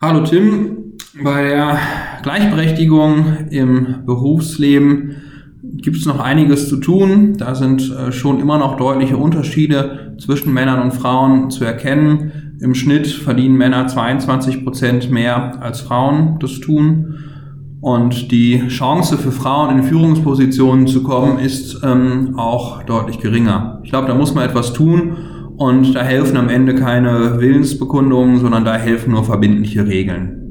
Hallo Tim, bei der Gleichberechtigung im Berufsleben gibt es noch einiges zu tun. Da sind schon immer noch deutliche Unterschiede zwischen Männern und Frauen zu erkennen. Im Schnitt verdienen Männer 22% mehr als Frauen das tun. Und die Chance für Frauen in Führungspositionen zu kommen, ist auch deutlich geringer. Ich glaube, da muss man etwas tun. Und da helfen am Ende keine Willensbekundungen, sondern da helfen nur verbindliche Regeln.